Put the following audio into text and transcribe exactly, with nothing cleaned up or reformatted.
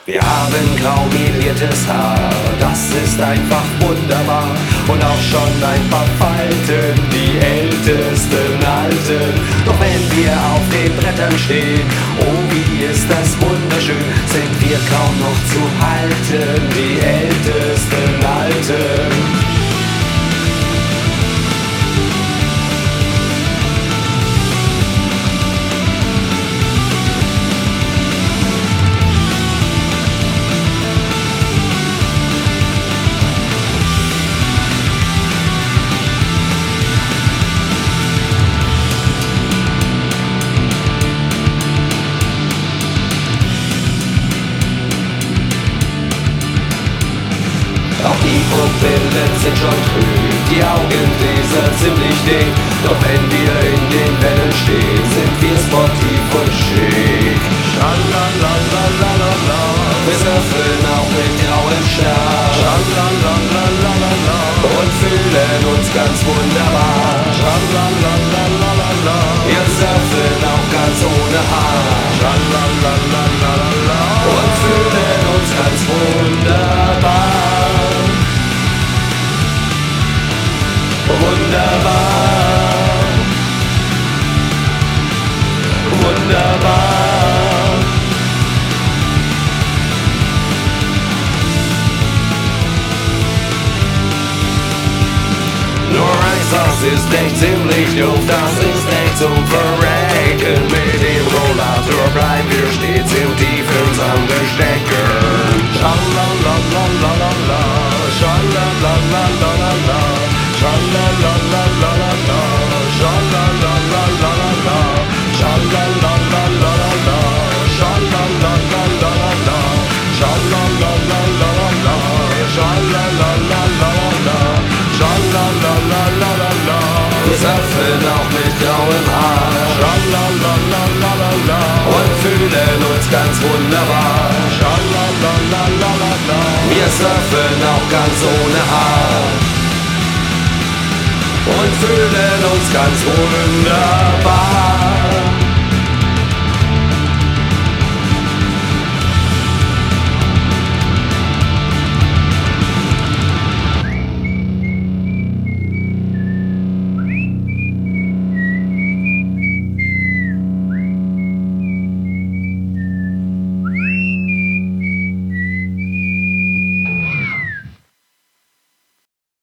Wir haben graumiliertes Haar, das ist einfach wunderbar. Und auch schon ein paar Falten, die ältesten alten. Doch wenn wir auf den Brettern stehen, oh wie ist das wunderschön, sind wir kaum noch zu halten, die ältesten alten. Auch die Pupillen sind schon trüb, die Augengläser ziemlich dick. Doch wenn wir in den Wellen stehen, sind wir sportiv und schick. Schalalalalala, wir surfen auch mit grauem Schaf. Schalalalalala, und fühlen uns ganz wunderbar. Schalalalalala, wir surfen auch ganz ohne Haar. Schalalalalala, und fühlen uns ganz wunderbar. Wunderbar, wunderbar. Nur eins, das ist echt ziemlich doof, das ist echt zum Verrecken. Mit dem Rollator bleiben wir stets im tiefen Sand stecken. Schalalalalala, schalalalalala. Schalalalalala, schalalalalala, schalalalalala, schalalalalala, schalalalalala, schalalalalala, schalalalalala. Wir surfen auch mit grauem Haar, schalalalalala, und fühlen uns ganz wunderbar, schalalalalala. Wir surfen auch ganz ohne Haar und fühlen uns ganz wunderbar.